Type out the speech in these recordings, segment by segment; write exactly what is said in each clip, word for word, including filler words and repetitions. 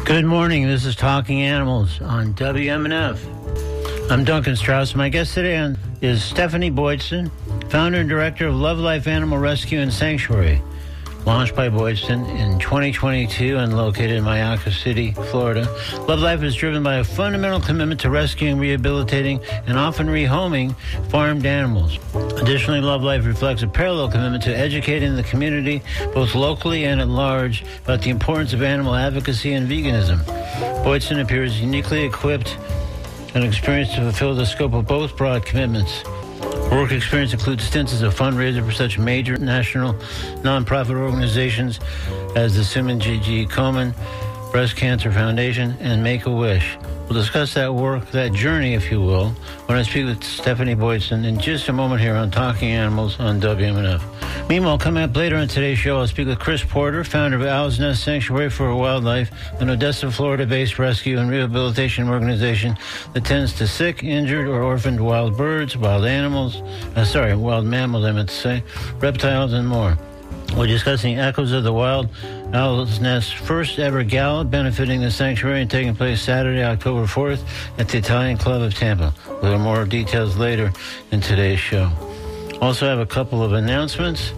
Good morning. This is Talking Animals on W M N F. I'm Duncan Strauss. My guest today is Stephanie Boydston, founder and director of Love Life Animal Rescue and Sanctuary, launched by Boydston in twenty twenty-two and located in Mayaca City, Florida. Love Life is driven by a fundamental commitment to rescuing, rehabilitating, and often rehoming farmed animals. Additionally, Love Life reflects a parallel commitment to educating the community, both locally and at large, about the importance of animal advocacy and veganism. Boydston appears uniquely equipped and experienced to fulfill the scope of both broad commitments. Work experience includes stints as a fundraiser for such major national nonprofit organizations as the Simon G. G. Komen Breast Cancer Foundation and Make-A-Wish. We'll discuss that work, that journey, if you will, when I speak with Stephanie Boydston in just a moment here on Talking Animals on W M N F. Meanwhile, coming up later in today's show, I'll speak with Chris Porter, founder of Owl's Nest Sanctuary for Wildlife, an Odessa, Florida-based rescue and rehabilitation organization that tends to sick, injured, or orphaned wild birds, wild animals, uh, sorry, wild mammals, I meant to say, reptiles, and more. We're discussing Echoes of the Wild, Owl's Nest's first ever gala benefiting the sanctuary and taking place Saturday, October fourth at the Italian Club of Tampa. We'll have more details later in today's show. Also have a couple of announcements.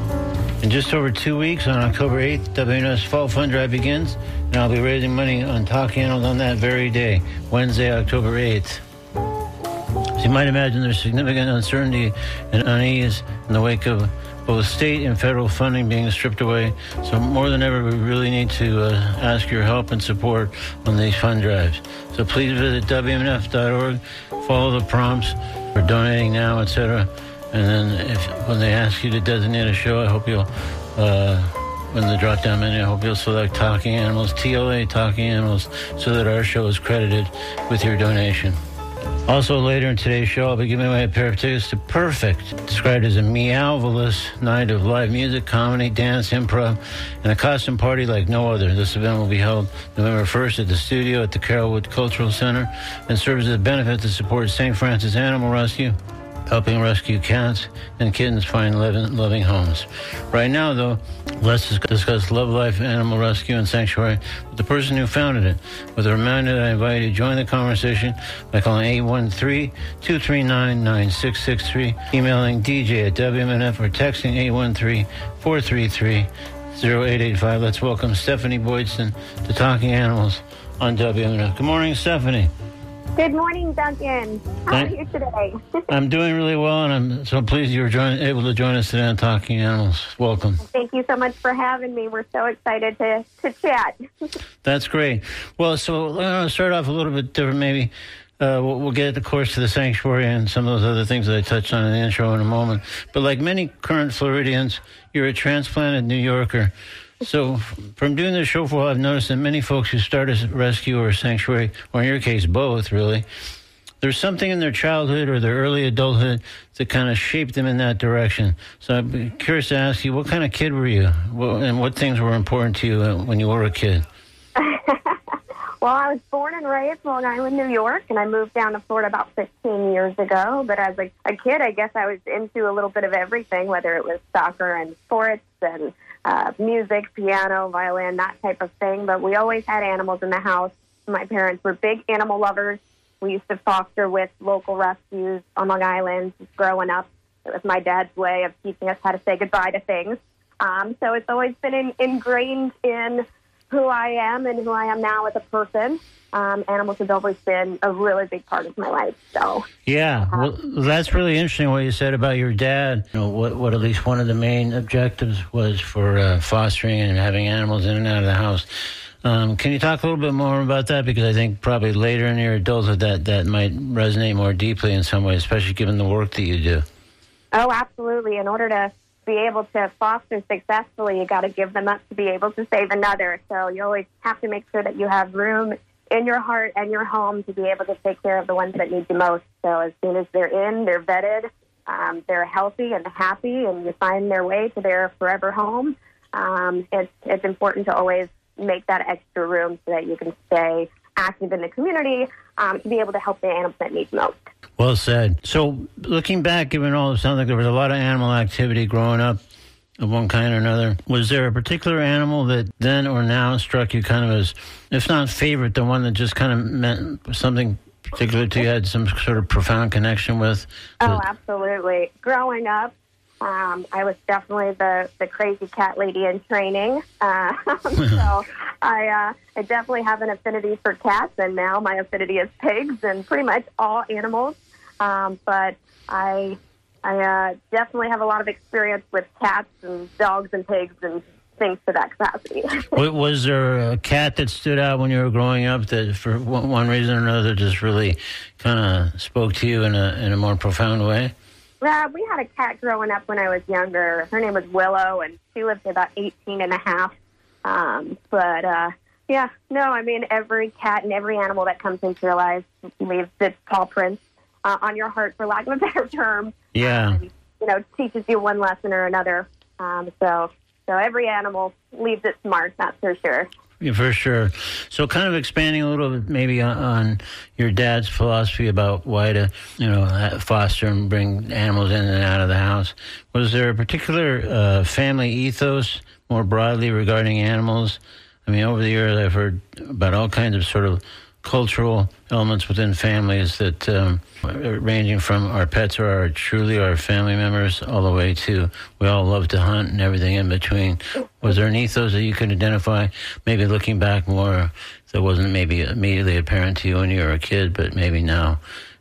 In just over two weeks, on October eighth, W N F's Fall Fund Drive begins, and I'll be raising money on Talking Animals on that very day, Wednesday, October eighth. As you might imagine, there's significant uncertainty and unease in the wake of both state and federal funding being stripped away. So more than ever, we really need to uh, ask your help and support on these fund drives. So please visit W M N F dot org, follow the prompts for donating now, et cetera. And then if when they ask you to designate a show, I hope you'll, uh, when the drop-down menu, I hope you'll select Talking Animals, T L A Talking Animals, so that our show is credited with your donation. Also, later in today's show, I'll be giving away a pair of tickets to Perfect, described as a meowvelous night of live music, comedy, dance, improv, and a costume party like no other. This event will be held November first at the studio at the Carrollwood Cultural Center and serves as a benefit to support Saint Francis Animal Rescue, helping rescue cats and kittens find loving homes. Right now, though, let's discuss Love Life Animal Rescue and Sanctuary with the person who founded it, with a reminder that I invite you to join the conversation by calling eight one three, two three nine, nine six six three, emailing D J at W M N F, or texting eight one three, four three three, zero eight eight five. Let's welcome Stephanie Boydston to Talking Animals on W M N F. Good morning, Stephanie. Good morning, Duncan. How Thank, are you today? I'm doing really well, and I'm so pleased you were join, able to join us today on Talking Animals. Welcome. Thank you so much for having me. We're so excited to, to chat. That's great. Well, so I'm going to start off a little bit different, maybe. Uh, we'll, we'll get, of course, to the sanctuary and some of those other things that I touched on in the intro in a moment. But like many current Floridians, you're a transplanted New Yorker. So from doing this show for a while, I've noticed that many folks who start a rescue or a sanctuary, or in your case, both, really, there's something in their childhood or their early adulthood that kind of shaped them in that direction. So I'm curious to ask you, what kind of kid were you? And what things were important to you when you were a kid? Well, I was born and raised in Long Island, New York, and I moved down to Florida about fifteen years ago. But as a, a kid, I guess I was into a little bit of everything, whether it was soccer and sports and uh, music, piano, violin, that type of thing. But we always had animals in the house. My parents were big animal lovers. We used to foster with local rescues on Long Island growing up. It was my dad's way of teaching us how to say goodbye to things. Um, so it's always been in, ingrained in who I am and who I am now as a person. Um, animals have always been a really big part of my life. So yeah, well, that's really interesting what you said about your dad. You know, what, what at least one of the main objectives was for uh, fostering and having animals in and out of the house. Um, can you talk a little bit more about that? Because I think probably later in your adulthood that, that might resonate more deeply in some way, especially given the work that you do. Oh, absolutely. In order to be able to foster successfully, you got to give them up to be able to save another. So you always have to make sure that you have room in your heart and your home to be able to take care of the ones that need you most. So as soon as they're in, they're vetted, um, they're healthy and happy, and you find their way to their forever home, um, it's, it's important to always make that extra room so that you can stay active in the community, um, to be able to help the animals that need most. Well said. So looking back, given all, it sounds like there was a lot of animal activity growing up. of one kind or another. Was there a particular animal that then or now struck you kind of as, if not favorite, the one that just kind of meant something particular to you, had some sort of profound connection with? Oh, absolutely. Growing up, um, I was definitely the, the crazy cat lady in training. Uh, so I, uh, I definitely have an affinity for cats, and now my affinity is pigs and pretty much all animals. Um, but I, I uh, definitely have a lot of experience with cats and dogs and pigs and things to that capacity. Was there a cat that stood out when you were growing up that, for one reason or another, just really kind of spoke to you in a in a more profound way? Yeah, we had a cat growing up when I was younger. Her name was Willow, and she lived about eighteen and a half. Um, but, uh, yeah, no, I mean, every cat and every animal that comes into your life leaves its paw prints uh, on your heart, for lack of a better term. Yeah. Um, you know, teaches you one lesson or another. Um, so... So every animal leaves its mark, that's for sure. Yeah, for sure. So kind of expanding a little bit maybe on, on your dad's philosophy about why to, you know, foster and bring animals in and out of the house. Was there a particular uh, family ethos more broadly regarding animals? I mean, over the years I've heard about all kinds of sort of cultural elements within families that um, ranging from our pets or our truly our family members all the way to we all love to hunt and everything in between. Was there an ethos that you could identify, maybe looking back more, that wasn't maybe immediately apparent to you when you were a kid, but maybe now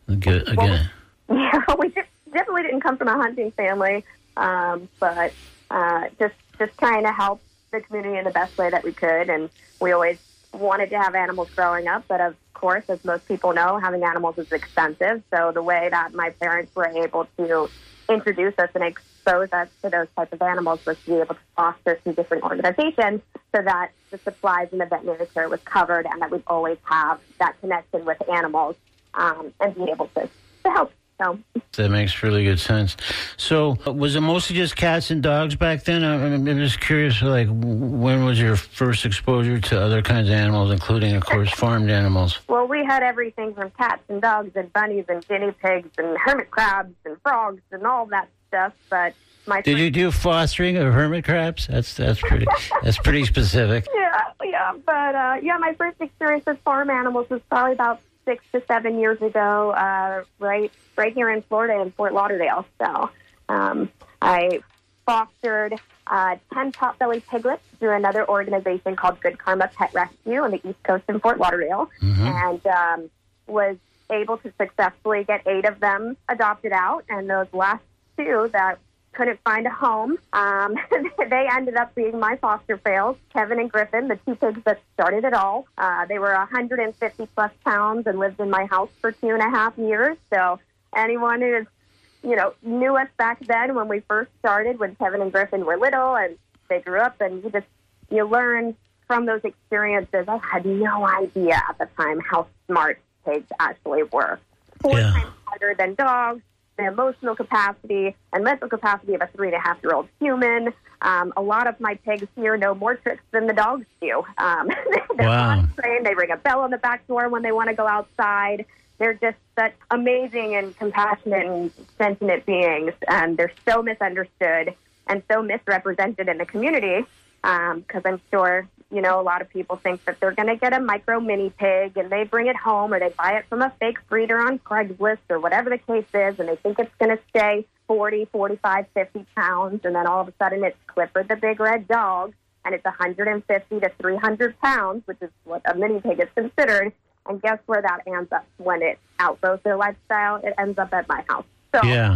again? Well, yeah, we definitely didn't come from a hunting family, um, but uh, just just trying to help the community in the best way that we could, and we always wanted to have animals growing up, but of course, as most people know, having animals is expensive. So the way that my parents were able to introduce us and expose us to those types of animals was to be able to foster some different organizations so that the supplies and the veterinary care was covered and that we'd always have that connection with animals um, and be able to, to help. So. That makes really good sense. So was it mostly just cats and dogs back then? I'm just curious, like, when was your first exposure to other kinds of animals, including, of course, farmed animals? Well, we had everything from cats and dogs and bunnies and guinea pigs and hermit crabs and frogs and all that stuff. But my Did you do fostering of hermit crabs? That's that's pretty that's pretty specific. Yeah, yeah. But, uh, yeah, my first experience with farm animals was probably about six to seven years ago, uh, right right here in Florida in Fort Lauderdale. So um, I fostered uh, ten potbelly piglets through another organization called Good Karma Pet Rescue on the East Coast in Fort Lauderdale, mm-hmm. and um, was able to successfully get eight of them adopted out, and those last two that couldn't find a home, um, they ended up being my foster fails, Kevin and Griffin, the two pigs that started it all. Uh, they were one hundred fifty plus pounds and lived in my house for two and a half years. So anyone who is, you know, knew us back then when we first started, when Kevin and Griffin were little and they grew up, and you just, you learn from those experiences. I had no idea at the time how smart pigs actually were. Four yeah. times harder than dogs. The emotional capacity and mental capacity of a three and a half year old human. Um, a lot of my pigs here know more tricks than the dogs do. Um, they're wow. trained. They ring a bell on the back door when they want to go outside. They're just such amazing and compassionate and sentient beings, and they're so misunderstood and so misrepresented in the community. Because um, I'm sure, you know, a lot of people think that they're going to get a micro mini pig and they bring it home or they buy it from a fake breeder on Craigslist or whatever the case is, and they think it's going to stay forty, forty-five, fifty pounds, and then all of a sudden it's Clifford the big red dog, and it's one hundred fifty to three hundred pounds, which is what a mini pig is considered. And guess where that ends up when it outgrows their lifestyle? It ends up at my house. So. Yeah.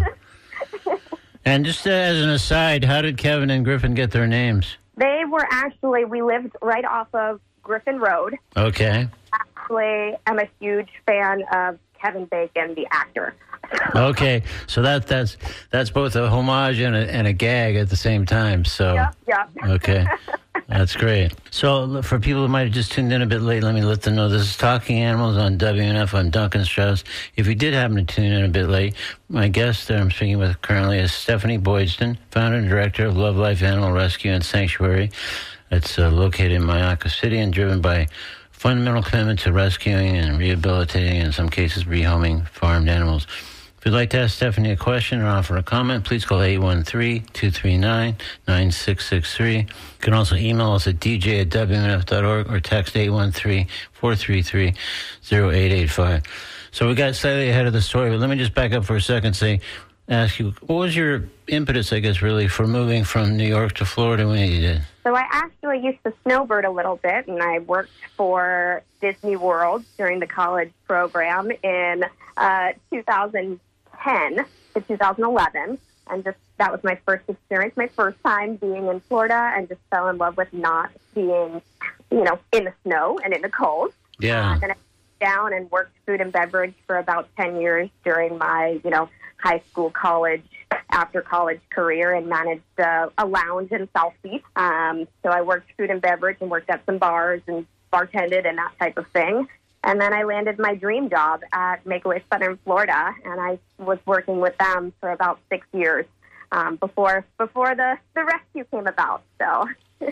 And just uh, as an aside, how did Kevin and Griffin get their names? They were actually, we lived right off of Griffin Road. Okay. Actually, I'm a huge fan of Kevin Bacon, the actor. Okay, so that that's that's both a homage and a, and a gag at the same time. So yeah, yeah. Okay, that's great. So for people who might have just tuned in a bit late, let me let them know this is Talking Animals on W N F. I'm Duncan Strauss. If you did happen to tune in a bit late, my guest that I'm speaking with currently is Stephanie Boydston, founder and director of Love Life Animal Rescue and Sanctuary. It's uh, located in Mayaca City and driven by fundamental commitment to rescuing and rehabilitating, in some cases rehoming farmed animals. If you'd like to ask Stephanie a question or offer a comment, please call eight one three, two three nine, nine six six three. You can also email us at d j at w m n f dot org or text eight one three, four three three, zero eight eight five. So we got slightly ahead of the story, but let me just back up for a second and say, ask you, what was your impetus, I guess, really, for moving from New York to Florida when you did? So I actually used to snowbird a little bit, and I worked for Disney World during the college program in uh, two thousand ten to two thousand eleven, and just that was my first experience, my first time being in Florida, and just fell in love with not being, you know, in the snow and in the cold. Yeah. Uh, then I went down and worked food and beverage for about ten years during my, you know, high school, college, after college career, and managed uh, a lounge in South Beach. Um, so I worked food and beverage and worked at some bars and bartended and that type of thing. And then I landed my dream job at Make-A-Wish Southern Florida, and I was working with them for about six years um, before before the, the rescue came about. So,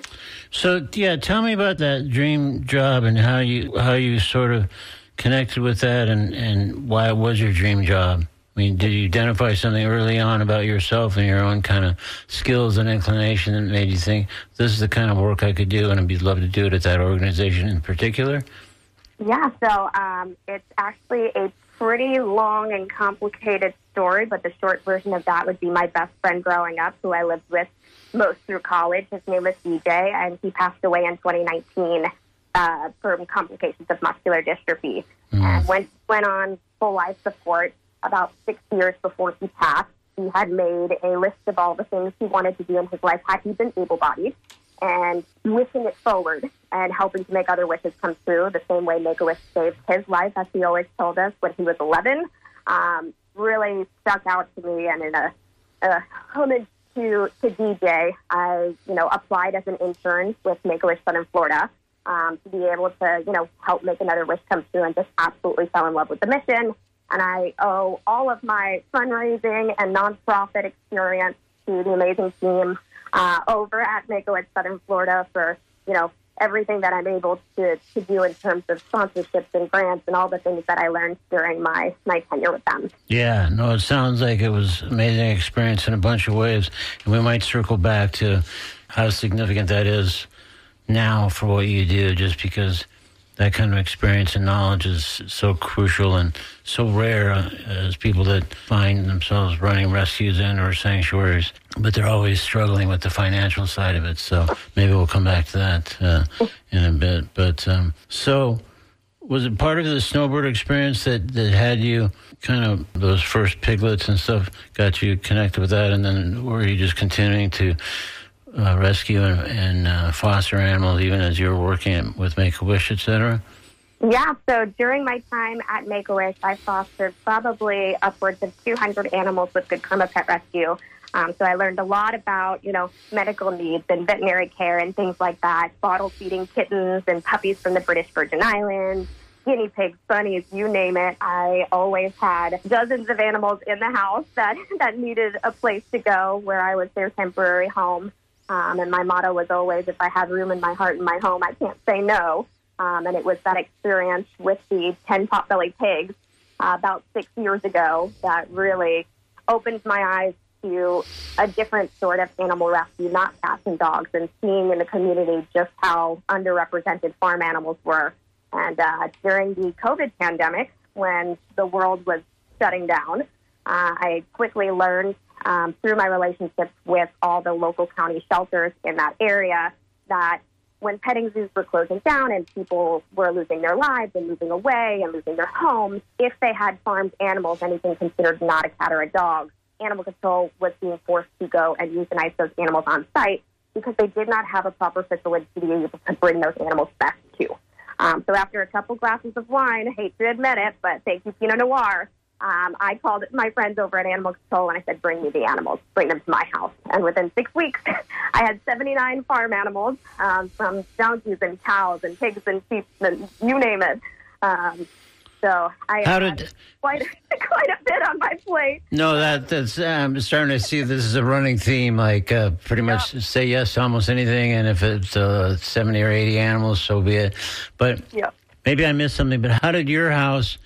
so yeah, tell me about that dream job and how you how you sort of connected with that, and, and why it was your dream job. I mean, did you identify something early on about yourself and your own kind of skills and inclination that made you think, this is the kind of work I could do, and I'd love to do it at that organization in particular? Yeah, so um, it's actually a pretty long and complicated story, but the short version of that would be my best friend growing up, who I lived with most through college. His name was D J, and he passed away in twenty nineteen uh, from complications of muscular dystrophy. Mm. And went, went on full life support. About six years before he passed, he had made a list of all the things he wanted to do in his life had he been able-bodied, and wishing it forward and helping to make other wishes come true, the same way Make-A-Wish saved his life, as he always told us when he was eleven, um, really stuck out to me. And in a, a homage to, to D J, I, you know, applied as an intern with Make-A-Wish Southern Florida um, to be able to, you know, help make another wish come true, and just absolutely fell in love with the mission. And I owe all of my fundraising and nonprofit experience to the amazing team uh, over at Make-A-Wish Southern Florida for, you know, everything that I'm able to, to do in terms of sponsorships and grants and all the things that I learned during my, my tenure with them. Yeah, no, it sounds like it was an amazing experience in a bunch of ways. And we might circle back to how significant that is now for what you do, just because that kind of experience and knowledge is so crucial and so rare uh, as people that find themselves running rescues and or sanctuaries, but they're always struggling with the financial side of it. So maybe we'll come back to that uh, in a bit. But um, so was it part of the snowbird experience that, that had you kind of, those first piglets and stuff, got you connected with that? And then were you just continuing to Uh, rescue and, and uh, foster animals even as you were working at, with Make-A-Wish, et cetera? Yeah, so during my time at Make-A-Wish, I fostered probably upwards of two hundred animals with Good Karma Pet Rescue. Um, so I learned a lot about, you know, medical needs and veterinary care and things like that, bottle feeding kittens and puppies from the British Virgin Islands, guinea pigs, bunnies, you name it. I always had dozens of animals in the house that, that needed a place to go where I was their temporary home. Um, and my motto was always, if I have room in my heart and my home, I can't say no. Um, and it was that experience with the ten pot-bellied pigs uh, about six years ago that really opened my eyes to a different sort of animal rescue, not cats and dogs, and seeing in the community just how underrepresented farm animals were. And uh, during the COVID pandemic, when the world was shutting down, uh, I quickly learned Um, through my relationships with all the local county shelters in that area, that when petting zoos were closing down and people were losing their lives and moving away and losing their homes, if they had farmed animals, anything considered not a cat or a dog, animal control was being forced to go and euthanize those animals on site because they did not have a proper facility to be able to bring those animals back to. Um, so after a couple glasses of wine, I hate to admit it, but thank you, Pinot Noir, Um, I called my friends over at Animal Control and I said, bring me the animals, bring them to my house. And within six weeks, I had seventy-nine farm animals, um, from donkeys and cows and pigs and sheep and you name it. Um, so I How had did, quite, quite a bit on my plate. No, that that's I'm starting to see this is a running theme, like uh, pretty much yeah. say yes to almost anything, and if it's uh, seventy or eighty animals, so be it. But yeah. maybe I missed something, but how did your house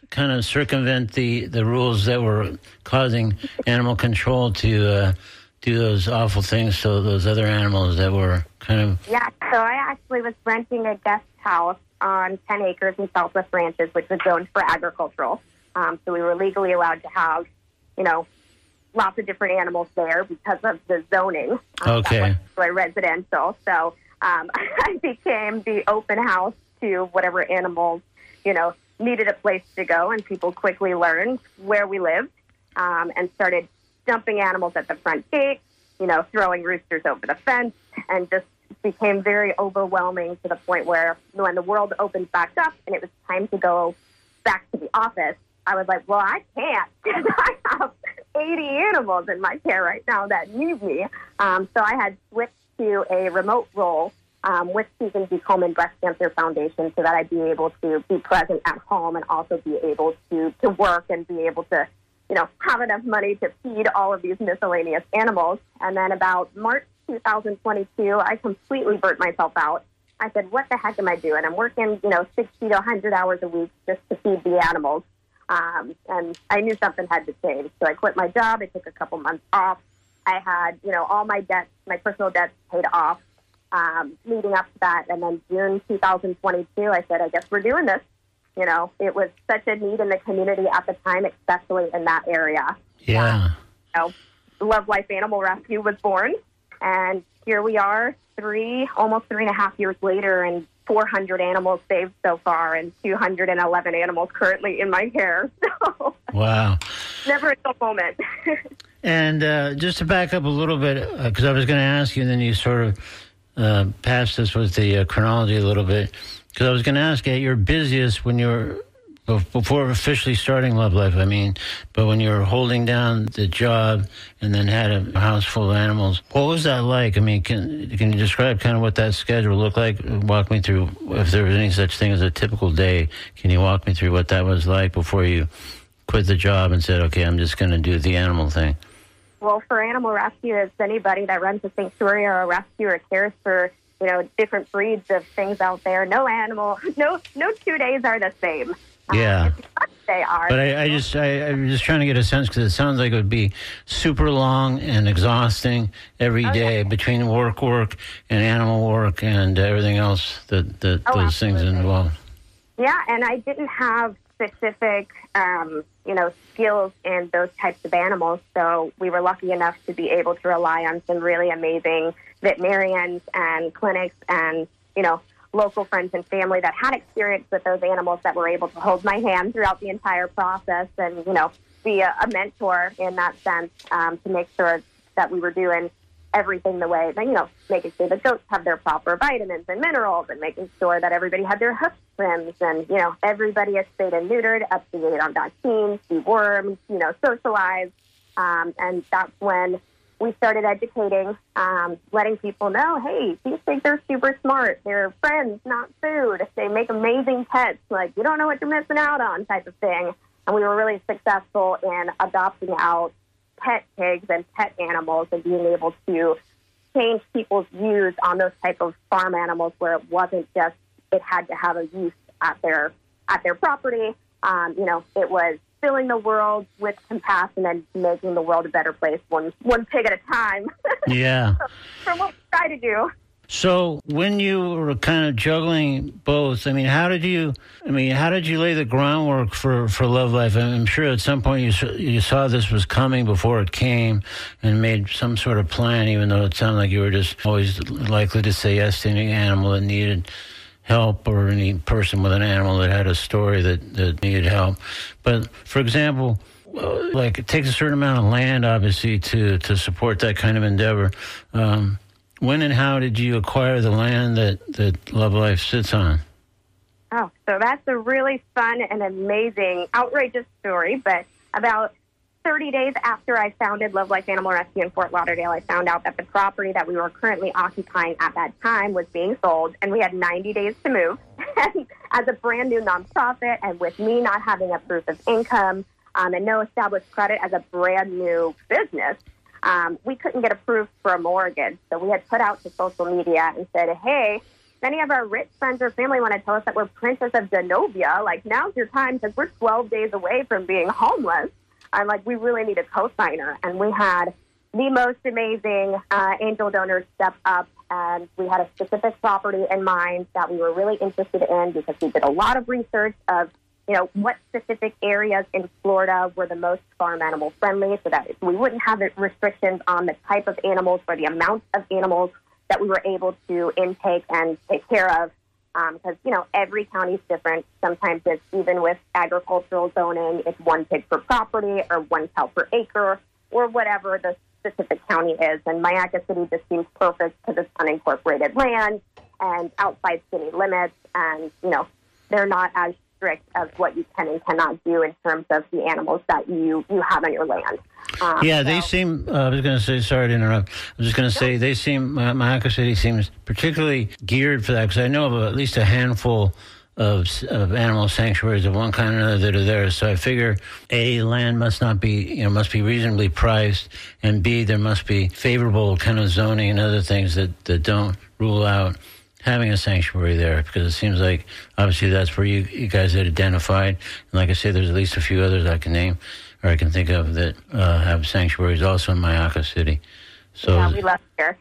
kind of circumvent the, the rules that were causing animal control to uh, do those awful things to those other animals that were kind of... Yeah, so I actually was renting a guest house on ten acres in Southwest Ranches, which was zoned for agricultural. Um, so we were legally allowed to have, you know, lots of different animals there because of the zoning. Um, okay. That was residential. So um, I became the open house to whatever animals, you know, needed a place to go, and people quickly learned where we lived um, and started dumping animals at the front gate, you know, throwing roosters over the fence, and just became very overwhelming to the point where when the world opened back up and it was time to go back to the office, I was like, well, I can't because I have eighty animals in my care right now that need me. Um, so I had switched to a remote role um, with Susan G. Komen Breast Cancer Foundation so that I'd be able to be present at home and also be able to, to work and be able to, you know, have enough money to feed all of these miscellaneous animals. And then about March two thousand twenty-two, I completely burnt myself out. I said, what the heck am I doing? I'm working, you know, sixty to one hundred hours a week just to feed the animals. Um, and I knew something had to change. So I quit my job. I took a couple months off. I had, you know, all my debts, my personal debts paid off um, leading up to that. And then June two thousand twenty-two, I said, I guess we're doing this. You know, it was such a need in the community at the time, especially in that area. Yeah. Um, you know, Love Life Animal Rescue was born. And here we are, three, almost three and a half years later, and four hundred animals saved so far, and two hundred eleven animals currently in my care. So, wow. Never a dull moment. And uh, just to back up a little bit, because uh, I was going to ask you, and then you sort of uh, passed us with the uh, chronology a little bit, because I was going to ask you, at your busiest when you're before officially starting Love Life, I mean, but when you were holding down the job and then had a house full of animals, what was that like? I mean, can can you describe kind of what that schedule looked like? Walk me through, if there was any such thing as a typical day, can you walk me through what that was like before you quit the job and said, okay, I'm just going to do the animal thing? Well, for animal rescue, it's anybody that runs a sanctuary or a rescue or cares for, you know, different breeds of things out there. No animal, no, no two days are the same. Yeah, um, they are. But I, I just, I, I'm just trying to get a sense because it sounds like it would be super long and exhausting every oh, day yeah. between work, work, and animal work and everything else that, that oh, those absolutely. things involve. Yeah, and I didn't have specific, um, you know, skills in those types of animals, so we were lucky enough to be able to rely on some really amazing veterinarians and clinics and, you know, local friends and family that had experience with those animals that were able to hold my hand throughout the entire process and, you know, be a, a mentor in that sense um, to make sure that we were doing everything the way, you know, making sure the goats have their proper vitamins and minerals and making sure that everybody had their hoof trims and, you know, everybody is spayed and neutered, up to date on vaccines, dewormed, you know, socialized. Um, and that's when we started educating, um, letting people know, hey, these things are super smart. They're friends, not food. They make amazing pets. Like, you don't know what you're missing out on type of thing. And we were really successful in adopting out pet pigs and pet animals and being able to change people's views on those type of farm animals where it wasn't just it had to have a use at their at their property. Um, you know, it was filling the world with compassion and making the world a better place, one one pig at a time. Yeah. From what we try to do. So when you were kind of juggling both, I mean, how did you, I mean, how did you lay the groundwork for, for Love Life? I'm sure at some point you you saw this was coming before it came and made some sort of plan, even though it sounded like you were just always likely to say yes to any animal that needed help or any person with an animal that had a story that, that needed help. But, for example, like it takes a certain amount of land, obviously, to, to support that kind of endeavor. Um, when and how did you acquire the land that, that Love Life sits on? Oh, so that's a really fun and amazing, outrageous story. But about thirty days after I founded Love Life Animal Rescue in Fort Lauderdale, I found out that the property that we were currently occupying at that time was being sold, and we had ninety days to move. And as a brand new nonprofit, and with me not having a proof of income um, and no established credit as a brand new business, um, we couldn't get approved for a mortgage. So we had put out to social media and said, hey, many of our rich friends or family want to tell us that we're Princess of Genovia. Like, now's your time because we're twelve days away from being homeless. I'm like, we really need a co-signer. And we had the most amazing uh, angel donors step up, and we had a specific property in mind that we were really interested in because we did a lot of research of, you know, what specific areas in Florida were the most farm animal friendly so that we wouldn't have restrictions on the type of animals or the amount of animals that we were able to intake and take care of. Because, um, you know, every county is different. Sometimes it's, even with agricultural zoning, it's one pig per property or one cow per acre or whatever the specific county is. And Mayaca City just seems perfect because it's unincorporated land and outside city limits. And, you know, they're not as strict as what you can and cannot do in terms of the animals that you, you have on your land. Um, yeah, so. they seem, uh, I was going to say, sorry to interrupt, I was just going to say, they seem, uh, Mayaca City seems particularly geared for that, because I know of at least a handful of, of animal sanctuaries of one kind or another that are there. So I figure, A, land must not be, you know, must be reasonably priced, and B, there must be favorable kind of zoning and other things that, that don't rule out having a sanctuary there, because it seems like obviously that's where you, you guys had identified. And like I say, there's at least a few others I can name or I can think of that uh, have sanctuaries also in Mayaca City. So, yeah, we love here.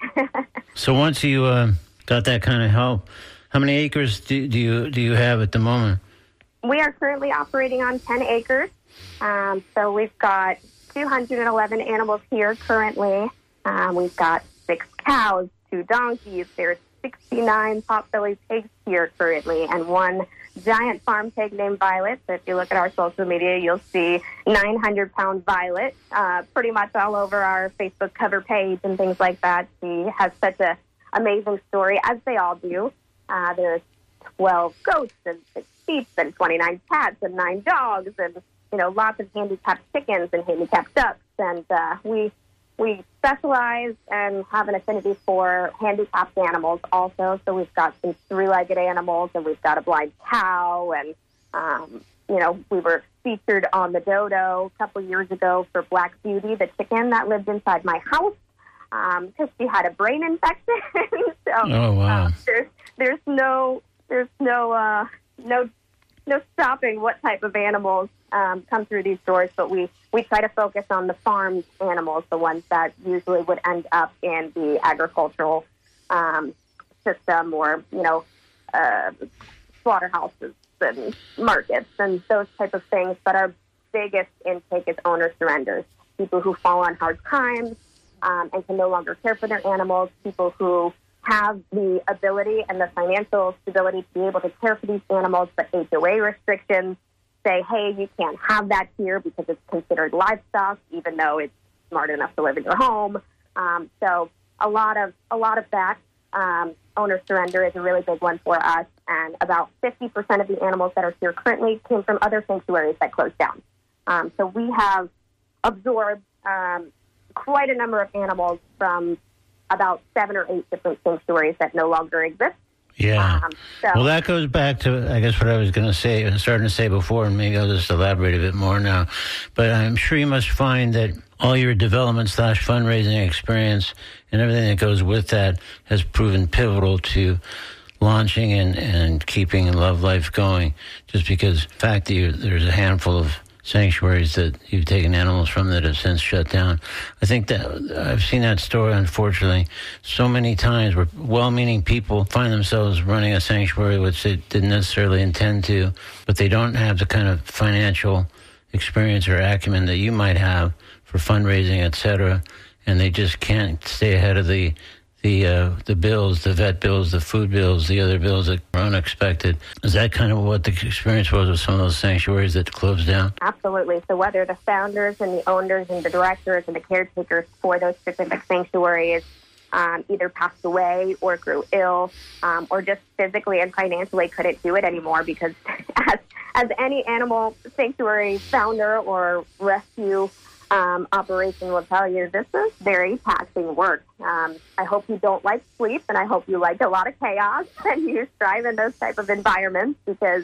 So once you uh, got that kind of help, how many acres do, do you do you have at the moment? We are currently operating on ten acres. Um, so we've got two hundred eleven animals here currently. Um, we've got six cows, two donkeys. There's sixty-nine potbelly pigs here currently, and one giant farm pig named Violet. So if you look at our social media, you'll see nine hundred pound Violet uh, pretty much all over our Facebook cover page and things like that. She has such a amazing story, as they all do. Uh, there's twelve goats and six sheep and twenty-nine cats and nine dogs and, you know, lots of handicapped chickens and handicapped ducks. And uh, we we specialize and have an affinity for handicapped animals also. So we've got some three-legged animals, and we've got a blind cow. And, um, you know, we were featured on the Dodo a couple years ago for Black Beauty, the chicken that lived inside my house, because um, she had a brain infection. so oh, wow. uh, there's there's no there's no uh, no no stopping what type of animals um, come through these doors, but we, we try to focus on the farmed animals, the ones that usually would end up in the agricultural um, system or, you know, uh, slaughterhouses and markets and those type of things. But our biggest intake is owner surrenders, people who fall on hard times um, and can no longer care for their animals, people who have the ability and the financial stability to be able to care for these animals, but H O A restrictions say, hey, you can't have that here because it's considered livestock, even though it's smart enough to live in your home. Um, so a lot of a lot of that um, owner surrender is a really big one for us, and about fifty percent of the animals that are here currently came from other sanctuaries that closed down. Um, so we have absorbed um, quite a number of animals from about seven or eight different sanctuaries that no longer exist. Yeah. Um, so. Well, that goes back to, I guess, what I was going to say, starting to say before, and maybe I'll just elaborate a bit more now. But I'm sure you must find that all your development slash fundraising experience and everything that goes with that has proven pivotal to launching and, and keeping Love Life going, just because the fact that you, there's a handful of sanctuaries that you've taken animals from that have since shut down. I think that I've seen that story, unfortunately, so many times where well-meaning people find themselves running a sanctuary which they didn't necessarily intend to, but they don't have the kind of financial experience or acumen that you might have for fundraising, et cetera, and they just can't stay ahead of the the uh, the bills, the vet bills, the food bills, the other bills that are unexpected. Is that kind of what the experience was with some of those sanctuaries that closed down? Absolutely. So whether the founders and the owners and the directors and the caretakers for those specific sanctuaries um, either passed away or grew ill um, or just physically and financially couldn't do it anymore, because as, as any animal sanctuary founder or rescue Um, operation will tell you, this is very taxing work. Um, I hope you don't like sleep, and I hope you like a lot of chaos and you thrive in those type of environments, because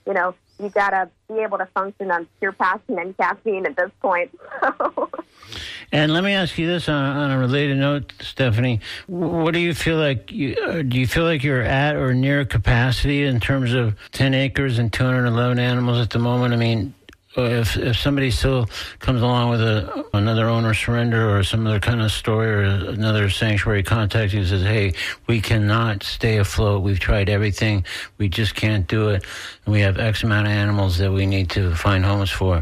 you know, you got to be able to function on pure passion and caffeine at this point. And let me ask you this on, on a related note, Stephanie. What do you feel like? You, uh, do you feel like you're at or near capacity in terms of ten acres and two hundred eleven animals at the moment? I mean, if if somebody still comes along with a, another owner surrender or some other kind of story or another sanctuary contact you and says, hey, we cannot stay afloat. We've tried everything. We just can't do it. And we have X amount of animals that we need to find homes for.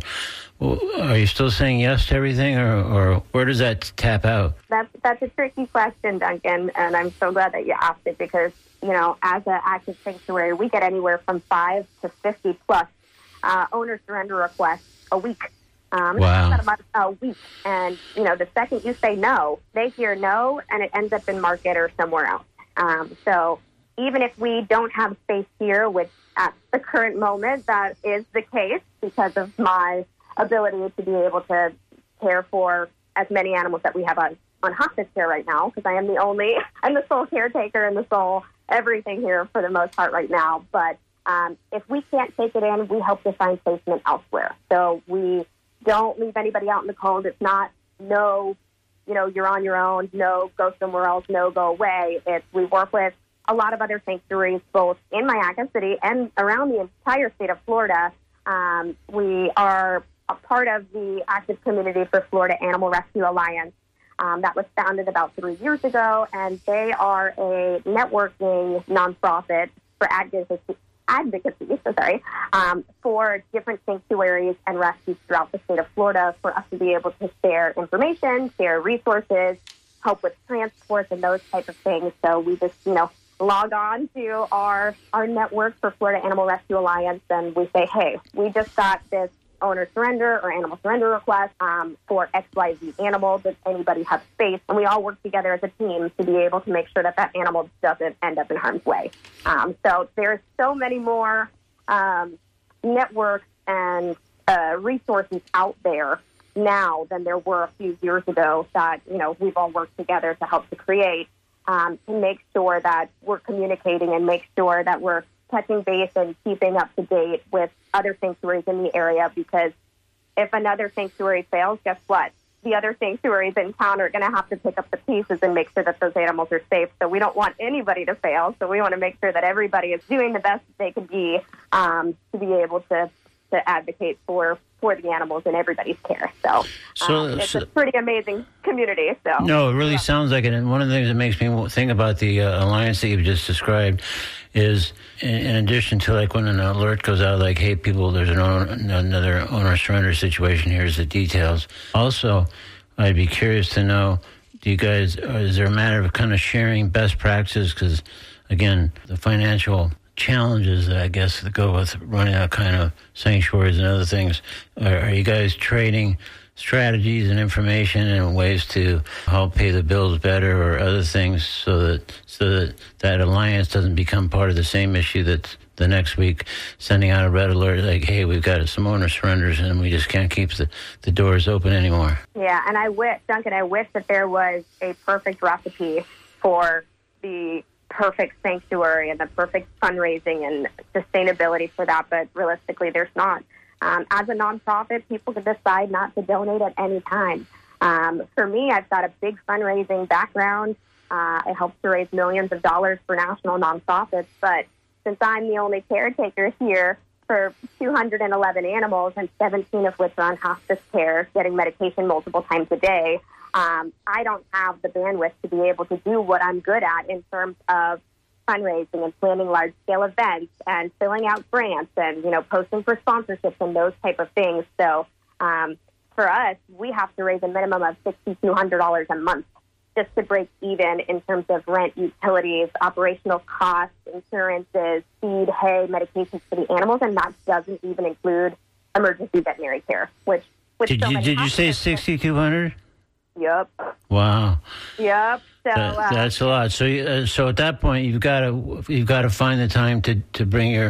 Are you still saying yes to everything, or, or where does that tap out? That's, that's a tricky question, Duncan, and I'm so glad that you asked it because, you know, as an active sanctuary, we get anywhere from five to fifty plus uh, owner surrender requests a week. Um, wow. About a week. And, you know, the second you say no, they hear no, and it ends up in market or somewhere else. Um, so even if we don't have space here, which at the current moment, that is the case because of my ability to be able to care for as many animals that we have on, on hospice care right now, because I am the only, I'm the sole caretaker and the sole everything here for the most part right now. But um, if we can't take it in, we help to find placement elsewhere. So we don't leave anybody out in the cold. It's not no, you know, you're on your own, no, go somewhere else, no, go away. It's we work with a lot of other sanctuaries, both in Mayaca City and around the entire state of Florida. Um, we are a part of the active community for Florida Animal Rescue Alliance. Um, that was founded about three years ago, and they are a networking nonprofit for advocacy, advocacy so sorry, um, for different sanctuaries and rescues throughout the state of Florida for us to be able to share information, share resources, help with transports and those type of things. So we just, you know, log on to our, our network for Florida Animal Rescue Alliance, and we say, hey, we just got this owner surrender or animal surrender request um, for X Y Z animal. Does anybody have space? And we all work together as a team to be able to make sure that that animal doesn't end up in harm's way. Um, so there's so many more um, networks and uh, resources out there now than there were a few years ago that, you know, we've all worked together to help to create um, to make sure that we're communicating and make sure that we're touching base and keeping up to date with other sanctuaries in the area, because if another sanctuary fails, guess what? The other sanctuaries in town are going to have to pick up the pieces and make sure that those animals are safe. So we don't want anybody to fail. So we want to make sure that everybody is doing the best that they can be um, to be able to, to advocate for, for the animals in everybody's care. So, so um, it's so, a pretty amazing community. So No, it really yeah. sounds like it. And one of the things that makes me think about the uh, alliance that you've just described is, in, in addition to like when an alert goes out, like, hey, people, there's an owner, another owner surrender situation, here's the details. Also, I'd be curious to know, do you guys, is there a matter of kind of sharing best practices? Because, again, the financial challenges that I guess that go with running that kind of sanctuaries and other things, are, are you guys trading strategies and information and ways to help pay the bills better or other things so that so that that alliance doesn't become part of the same issue that's the next week sending out a red alert like, hey, we've got some owner surrenders and we just can't keep the, the doors open anymore? Yeah, and I wish, Duncan, I wish that there was a perfect recipe for the perfect sanctuary and the perfect fundraising and sustainability for that, but realistically, there's not. Um, as a nonprofit, people can decide not to donate at any time. Um, for me, I've got a big fundraising background. Uh, I help to raise millions of dollars for national nonprofits, but since I'm the only caretaker here for two hundred eleven animals and seventeen of which are on hospice care, getting medication multiple times a day, um, I don't have the bandwidth to be able to do what I'm good at in terms of fundraising and planning large-scale events and filling out grants and, you know, posting for sponsorships and those type of things. So um, for us, we have to raise a minimum of six thousand two hundred dollars a month just to break even in terms of rent, utilities, operational costs, insurances, feed, hay, medications for the animals, and that doesn't even include emergency veterinary care, which... which Did so you, many did you say six thousand two hundred dollars? Yep. Wow. Yep. So that, uh, that's a lot. So, uh, so at that point, you've got to you've got to find the time to, to bring your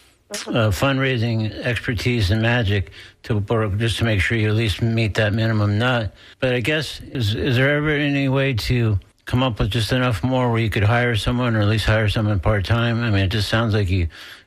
uh, fundraising expertise and magic to work just to make sure you at least meet that minimum nut. But I guess is is there ever any way to come up with just enough more where you could hire someone or at least hire someone part time? I mean, it just sounds like you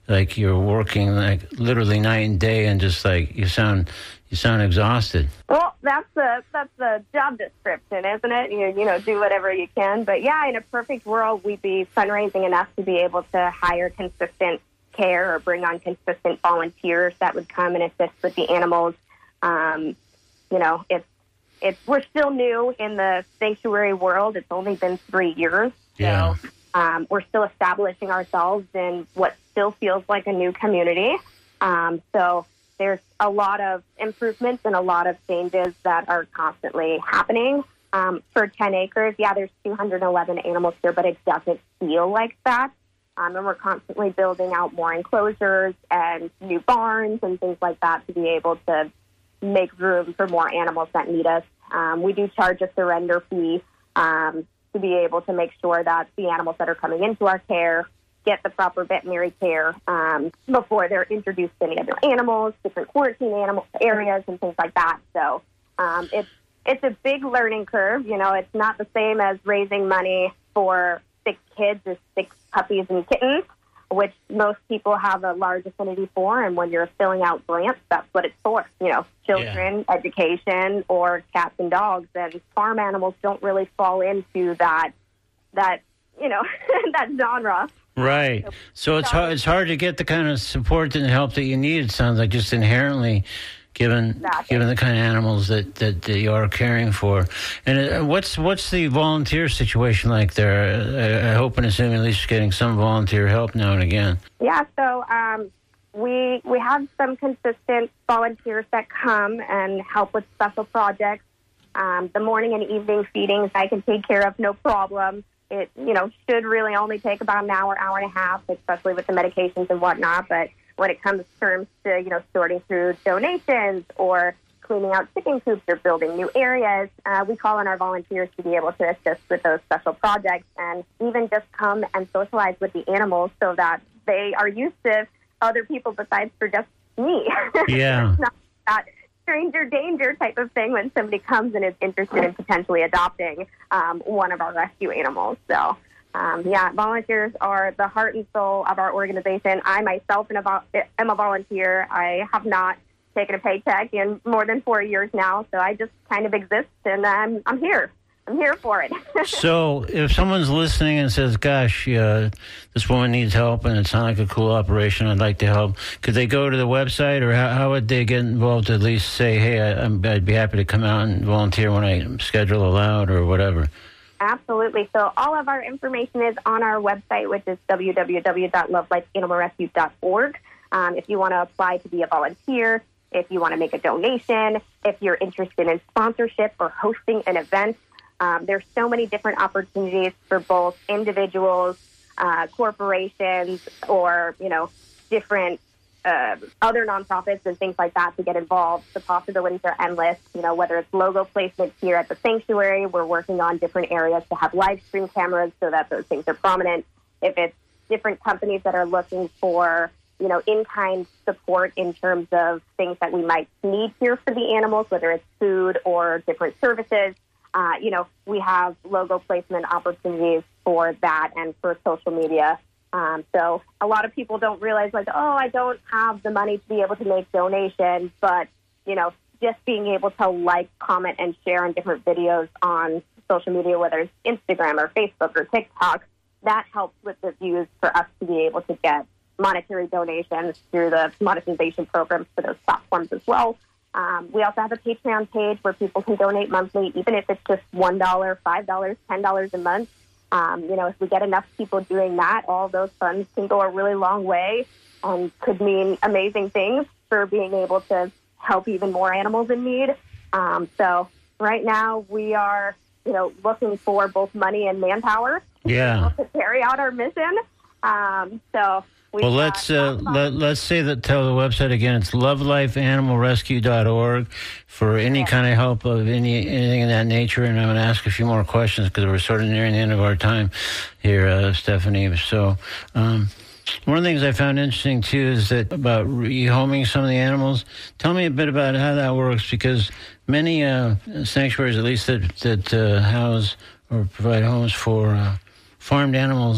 like you're working like literally night and day, and just like you sound you sound exhausted. Well, that's the that's the job description, isn't it? You you know, do whatever you can. But yeah, in a perfect world, we'd be fundraising enough to be able to hire consistent care or bring on consistent volunteers that would come and assist with the animals. Um, you know, it's it's we're still new in the sanctuary world. It's only been three years, Yeah. so um, we're still establishing ourselves in what still feels like a new community. Um, so there's a lot of improvements and a lot of changes that are constantly happening. Um, for ten acres, yeah, there's two hundred eleven animals here, but it doesn't feel like that. Um, and we're constantly building out more enclosures and new barns and things like that to be able to make room for more animals that need us. Um, we do charge a surrender fee um, to be able to make sure that the animals that are coming into our care get the proper veterinary care um, before they're introduced to any other animals, different quarantine animal areas, and things like that. So um, it's it's a big learning curve. You know, it's not the same as raising money for six kids or six puppies and kittens, which most people have a large affinity for. And when you're filling out grants, that's what it's for. You know, children, yeah. education, or cats and dogs. And farm animals don't really fall into that that you know that genre. Right. So it's hard, it's hard to get the kind of support and help that you need, it sounds like, just inherently, given exactly. given the kind of animals that, that, that you are caring for. And uh, what's what's the volunteer situation like there? I, I hope and assume at least you're getting some volunteer help now and again. Yeah, so um, we we have some consistent volunteers that come and help with special projects. Um, the morning and evening feedings I can take care of, no problem. It, you know, should really only take about an hour, hour and a half, especially with the medications and whatnot. But when it comes to terms to, you know, sorting through donations or cleaning out chicken coops or building new areas, uh, we call on our volunteers to be able to assist with those special projects and even just come and socialize with the animals so that they are used to other people besides for just me. Yeah. It's not that stranger danger type of thing when somebody comes and is interested in potentially adopting um, one of our rescue animals. So, um, yeah, volunteers are the heart and soul of our organization. I myself am a, vo- am a volunteer. I have not taken a paycheck in more than four years now, so I just kind of exist, and I'm, I'm here. I'm here for it. So if someone's listening and says, gosh, uh, this woman needs help and it sounds like a cool operation, I'd like to help, could they go to the website, or how, how would they get involved to at least say, hey, I, I'm, I'd be happy to come out and volunteer when I schedule allowed or whatever? Absolutely. So all of our information is on our website, which is w w w dot love life animal rescue dot org. Um, if you want to apply to be a volunteer, if you want to make a donation, if you're interested in sponsorship or hosting an event, Um, there's so many different opportunities for both individuals, uh, corporations, or, you know, different uh, other nonprofits and things like that to get involved. The possibilities are endless. You know, whether it's logo placement here at the sanctuary, we're working on different areas to have live stream cameras so that those things are prominent. If it's different companies that are looking for, you know, in-kind support in terms of things that we might need here for the animals, whether it's food or different services. Uh, you know, we have logo placement opportunities for that and for social media. Um, so a lot of people don't realize, like, oh, I don't have the money to be able to make donations. But, you know, just being able to like, comment, and share on different videos on social media, whether it's Instagram or Facebook or TikTok, that helps with the views for us to be able to get monetary donations through the monetization programs for those platforms as well. Um, we also have a Patreon page where people can donate monthly, even if it's just one dollar, five dollars, ten dollars a month. Um, you know, if we get enough people doing that, all those funds can go a really long way and could mean amazing things for being able to help even more animals in need. Um, so right now we are, you know, looking for both money and manpower yeah. to carry out our mission. Um, so... We've well, let's uh, let, let's say that. Tell the website again. It's love life animal rescue dot org for any yeah. kind of help of any anything in that nature. And I'm going to ask a few more questions because we're sort of nearing the end of our time here, uh, Stephanie. So, um, one of the things I found interesting too is that about rehoming some of the animals. Tell me a bit about how that works, because many uh, sanctuaries, at least that that uh, house or provide homes for uh, farmed animals,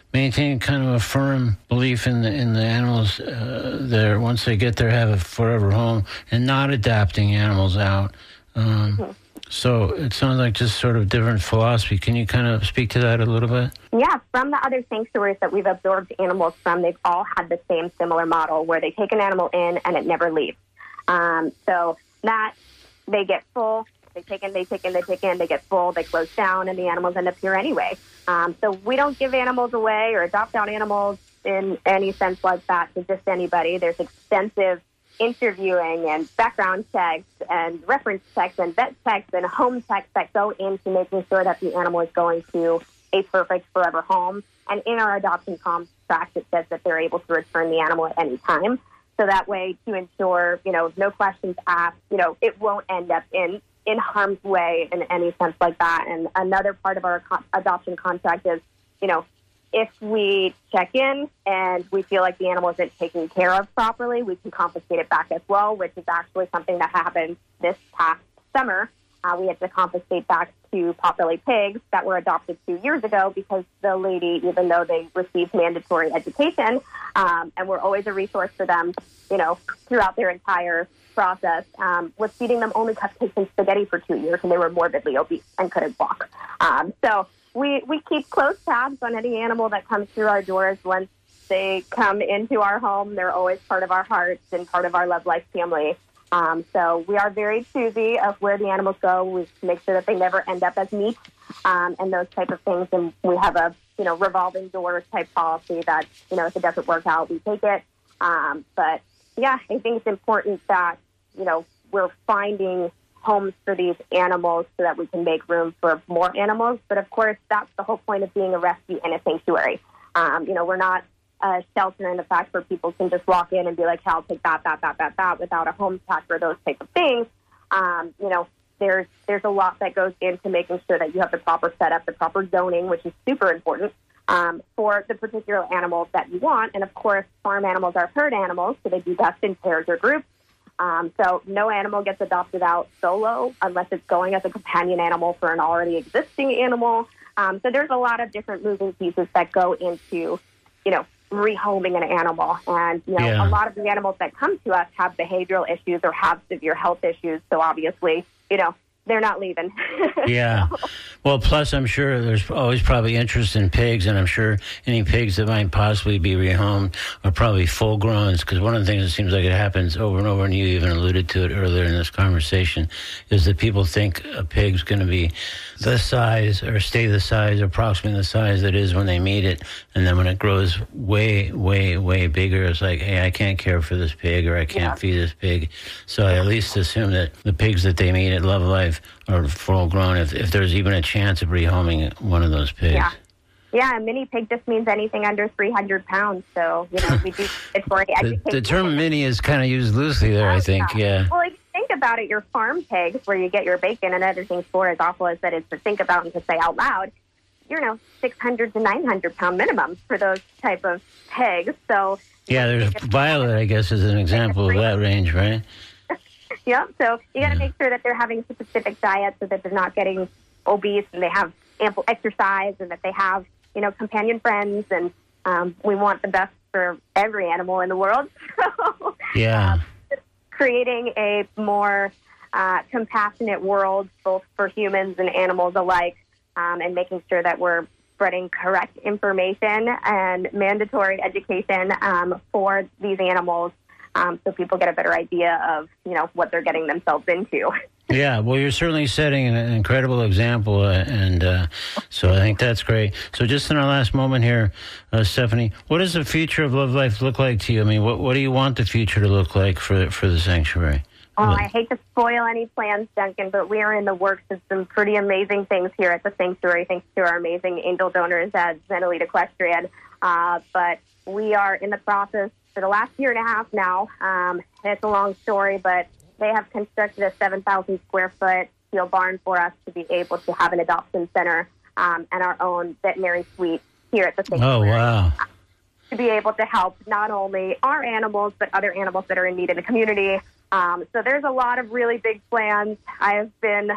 maintain kind of a firm belief in the in the animals uh, there once they get there, have a forever home, and not adapting animals out. Um, mm-hmm. So it sounds like just sort of different philosophy. Can you kind of speak to that a little bit? Yeah, from the other sanctuaries that we've absorbed animals from, they've all had the same similar model where they take an animal in and it never leaves. Um, so that they get full, they take in, they take in, they take in, they get full, they close down, and the animals end up here anyway. Um, so we don't give animals away or adopt out animals in any sense like that to just anybody. There's extensive interviewing and background checks and reference checks and vet checks and home checks that go into making sure that the animal is going to a perfect forever home. And in our adoption contract, it says that they're able to return the animal at any time. So that way, to ensure, you know, no questions asked, you know, it won't end up in, in harm's way in any sense like that. And another part of our co- adoption contract is, you know, if we check in and we feel like the animal isn't taken care of properly, we can confiscate it back as well, which is actually something that happened this past summer. Uh, we had to confiscate back two potbelly pigs that were adopted two years ago because the lady, even though they received mandatory education, um, and we're always a resource for them, you know, throughout their entire process, um, was feeding them only cupcakes and spaghetti for two years, and they were morbidly obese and couldn't walk. Um, so we, we keep close tabs on any animal that comes through our doors. Once they come into our home, they're always part of our hearts and part of our Love Life family. Um, so we are very choosy of where the animals go. We make sure that they never end up as meat um, and those type of things. And we have a, you know, revolving door type policy that, you know, if it doesn't work out, we take it. Um, but, yeah, I think it's important that, you know, we're finding homes for these animals so that we can make room for more animals. But, of course, that's the whole point of being a rescue and a sanctuary. Um, you know, we're not a shelter in the fact where people can just walk in and be like, hey, I'll take that, that, that, that, that, without a home tax or those type of things. Um, you know, there's there's a lot that goes into making sure that you have the proper setup, the proper zoning, which is super important um, for the particular animals that you want. And, of course, farm animals are herd animals, so they do best in pairs or groups. Um, so no animal gets adopted out solo unless it's going as a companion animal for an already existing animal. Um, so there's a lot of different moving pieces that go into, you know, rehoming an animal. And, you know, Yeah. a lot of the animals that come to us have behavioral issues or have severe health issues. So obviously, you know, they're not leaving. Yeah. Well, plus I'm sure there's always probably interest in pigs, and I'm sure any pigs that might possibly be rehomed are probably full growns, because one of the things that seems like it happens over and over, and you even alluded to it earlier in this conversation, is that people think a pig's going to be the size or stay the size, approximately the size that is when they meet it, and then when it grows way, way, way bigger, it's like, hey, I can't care for this pig, or I can't Yeah. feed this pig. So I at least assume that the pigs that they meet at Love Life are full grown, if, if there's even a chance of rehoming one of those pigs. Yeah. Yeah, a mini pig just means anything under three hundred pounds. So, you know, we do mandatory The, education. the term mini is kind of used loosely there, I think, yeah. Well, if you think about it, your farm pigs, where you get your bacon and everything for, as awful as that is to think about and to say out loud, you know, six hundred to nine hundred pound minimum for those type of pigs. So, Yeah, there's Violet, I guess, is an example of that range, right? yeah, so you got to Yeah. make sure that they're having specific diets so that they're not getting obese and they have ample exercise and that they have, you know, companion friends. And um, we want the best for every animal in the world. So, Yeah. um, creating a more uh, compassionate world, both for humans and animals alike, um, and making sure that we're spreading correct information and mandatory education um, for these animals, um, so people get a better idea of, you know, what they're getting themselves into. Yeah, well, you're certainly setting an incredible example, uh, and uh, so I think that's great. So just in our last moment here, uh, Stephanie, what does the future of Love Life look like to you? I mean, what what do you want the future to look like for for the sanctuary? Oh, I hate to spoil any plans, Duncan, but we are in the works of some pretty amazing things here at the sanctuary, thanks to our amazing angel donors at Zen Elite Equestrian. Uh, but we are in the process for the last year and a half now. Um, it's a long story, but they have constructed a seven thousand square foot steel barn for us to be able to have an adoption center um, and our own veterinary suite here at the sanctuary. Oh, wow. To be able to help not only our animals, but other animals that are in need in the community. Um, so there's a lot of really big plans. I have been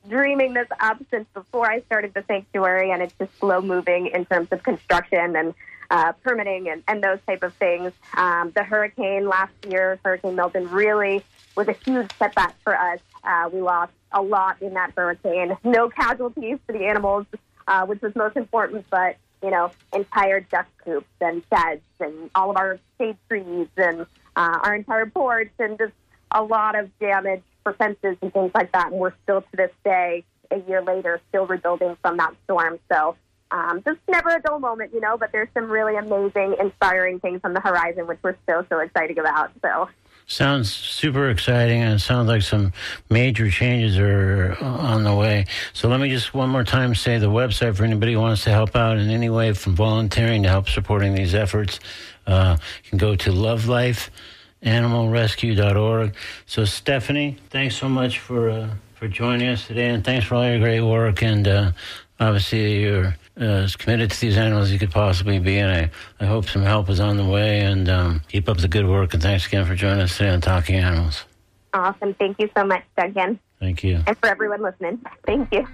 dreaming this up since before I started the sanctuary, and it's just slow moving in terms of construction and uh, permitting and, and those type of things. Um, the hurricane last year, Hurricane Milton, really was a huge setback for us. Uh, we lost a lot in that hurricane. No casualties for the animals, uh, which was most important, but, you know, entire duck coops and sheds and all of our shade trees and uh, our entire porch, and just a lot of damage for fences and things like that. And we're still, to this day, a year later, still rebuilding from that storm. So um, just never a dull moment, you know, but there's some really amazing, inspiring things on the horizon, which we're so, so excited about. So sounds super exciting, and it sounds like some major changes are on the way. So let me just one more time say the website for anybody who wants to help out in any way, from volunteering to help supporting these efforts. Uh, you can go to love life animal rescue dot org. So Stephanie, thanks so much for uh, for joining us today, and thanks for all your great work. And uh, obviously you're uh, as committed to these animals as you could possibly be, and I, I hope some help is on the way. And um, keep up the good work, and thanks again for joining us today on Talking Animals. Awesome. Thank you so much, Duncan. Thank you. And for everyone listening, thank you.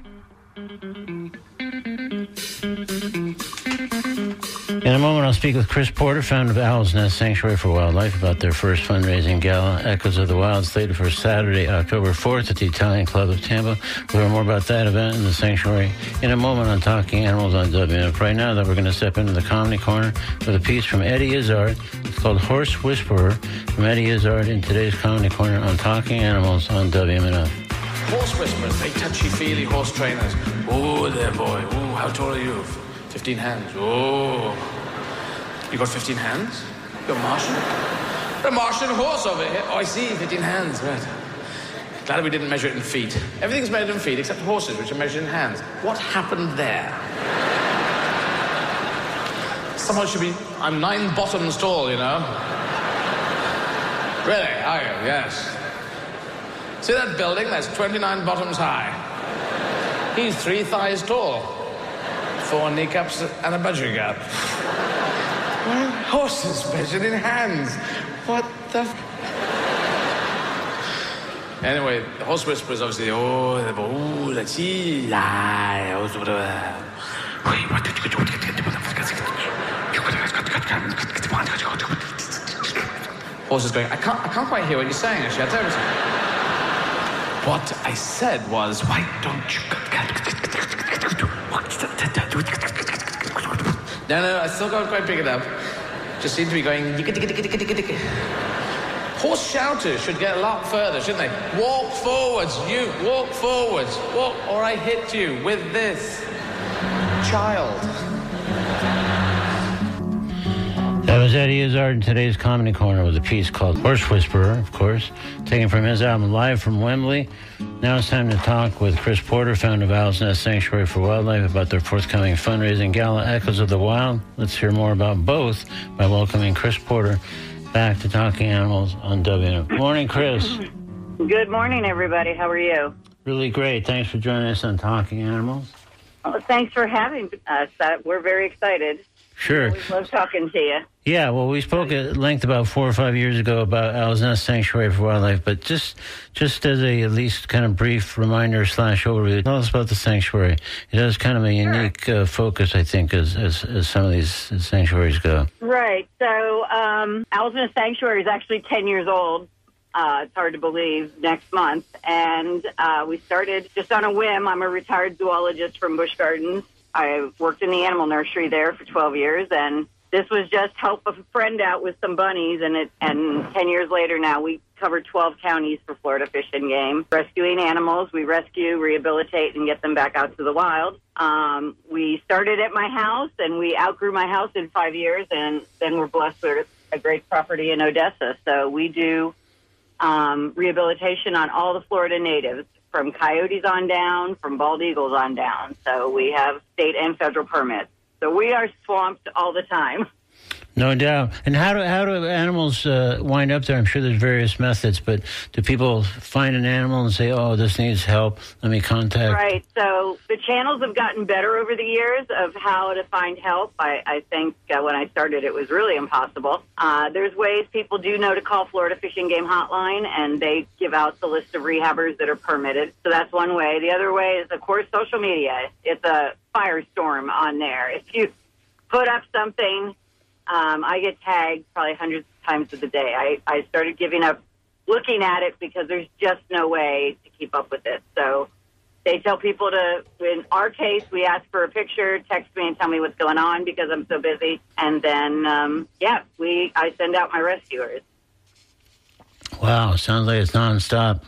In a moment, I'll speak with Chris Porter, founder of Owl's Nest Sanctuary for Wildlife, about their first fundraising gala, Echoes of the Wild, slated for Saturday, October fourth at the Italian Club of Tampa. We'll hear more about that event in the sanctuary in a moment on Talking Animals on W N F. Right now, though, we're going to step into the comedy corner with a piece from Eddie Izzard. It's called Horse Whisperer, from Eddie Izzard in today's comedy corner on Talking Animals on W M N F. Horse whisperers, they touchy-feely horse trainers. Oh, there, boy. Oh, how tall are you? Fifteen hands. Oh. You got fifteen hands? You're Martian? You're a Martian horse over here. Oh, I see. Fifteen hands. Right. Glad we didn't measure it in feet. Everything's measured in feet except horses, which are measured in hands. What happened there? Someone should be... I'm nine bottoms tall, you know. Really? Are you? Yes. See that building? That's twenty-nine bottoms high. He's three thighs tall. Four kneecaps and a budgie gap. Well, horses measured in hands. What the... F- anyway, the horse whisperers obviously... Oh, oh, let's see. Horse is going, I can't, I can't quite hear what you're saying, actually. I'll tell you something. What I said was, why don't you... No, no, I still can't quite pick it up. Just seem to be going... Horse shouters should get a lot further, shouldn't they? Walk forwards, you, walk forwards. Walk, or I hit you with this. Child. That was Eddie Izzard in today's Comedy Corner with a piece called Horse Whisperer, of course, taken from his album Live from Wembley. Now it's time to talk with Chris Porter, founder of Owl's Nest Sanctuary for Wildlife, about their forthcoming fundraising gala, Echoes of the Wild. Let's hear more about both by welcoming Chris Porter back to Talking Animals on W N F. Morning, Chris. Good morning, everybody. How are you? Really great. Thanks for joining us on Talking Animals. Well, thanks for having us. Uh, we're very excited. Sure. We love talking to you. Yeah, well, we spoke at length about four or five years ago about Owl's Nest Sanctuary for Wildlife, but just just as a at least kind of brief reminder slash overview, tell us about the sanctuary. It has kind of a unique uh, focus, I think, as, as as some of these sanctuaries go. Right. So um, Owl's Nest Sanctuary is actually ten years old. Uh, it's hard to believe, next month. And uh, we started just on a whim. I'm a retired zoologist from Busch Gardens. I worked in the animal nursery there for twelve years, and this was just help a friend out with some bunnies, and it, and ten years later now, we cover twelve counties for Florida Fish and Game, rescuing animals. We rescue, rehabilitate, and get them back out to the wild. Um, we started at my house, and we outgrew my house in five years, and then we're blessed with a great property in Odessa. So we do um, rehabilitation on all the Florida natives, from coyotes on down, from bald eagles on down. So we have state and federal permits. So we are swamped all the time. No doubt. And how do how do animals uh, wind up there? I'm sure there's various methods, but do people find an animal and say, "Oh, this needs help. Let me contact"? Right. So the channels have gotten better over the years of how to find help. I, I think uh, when I started, it was really impossible. Uh, there's ways people do know to call Florida Fish and Game Hotline, and they give out the list of rehabbers that are permitted. So that's one way. The other way is, of course, social media. It's a firestorm on there. If you put up something. Um, I get tagged probably hundreds of times of the day. I, I started giving up looking at it because there's just no way to keep up with it. So they tell people to, in our case, we ask for a picture, text me and tell me what's going on because I'm so busy. And then, um, yeah, we I send out my rescuers. Wow, sounds like it's nonstop.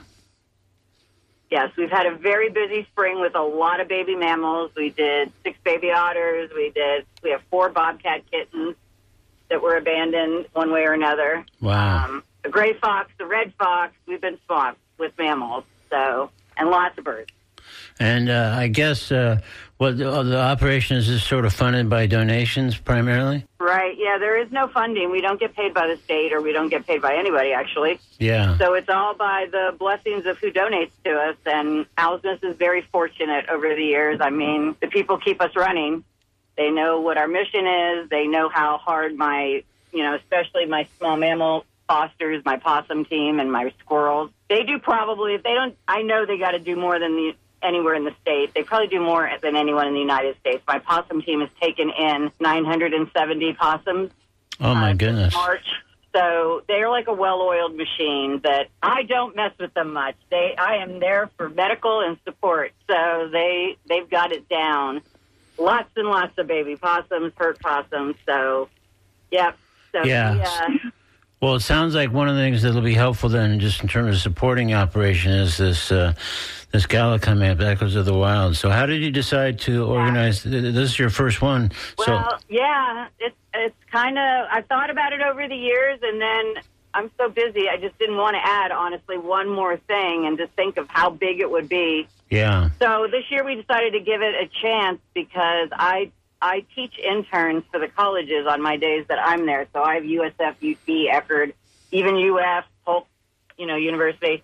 Yes, we've had a very busy spring with a lot of baby mammals. We did six baby otters. We did. We have four bobcat kittens that were abandoned one way or another. Wow. Um, the gray fox, the red fox, we've been swamped with mammals, so, and lots of birds. And uh, I guess uh, what the, the operation is just sort of funded by donations primarily? Right, yeah, there is no funding. We don't get paid by the state, or we don't get paid by anybody, actually. Yeah. So it's all by the blessings of who donates to us, and Owl's Nest is very fortunate over the years. I mean, the people keep us running. They know what our mission is. They know how hard my, you know, especially my small mammal fosters, my possum team, and my squirrels. They do probably, if they don't, I know they got to do more than the, anywhere in the state. They probably do more than anyone in the United States. My possum team has taken in nine hundred seventy possums. Oh, my uh, goodness. March. So they're like a well-oiled machine that I don't mess with them much. They, I am there for medical and support. So they, they've got it down. Lots and lots of baby possums, hurt possums. So, yep. So, Yeah. yeah. Well, it sounds like one of the things that will be helpful then, just in terms of supporting the operation, is this uh, this gala coming up, Echoes of the Wild. So how did you decide to organize? This is your first one. Well, so, yeah, it's it's kind of, I thought about it over the years, and then I'm so busy, I just didn't want to add, honestly, one more thing and to think of how big it would be. yeah. So this year we decided to give it a chance because I I teach interns for the colleges on my days that I'm there. So I have U S F, U T, Eckerd, even U F, Polk, you know, University.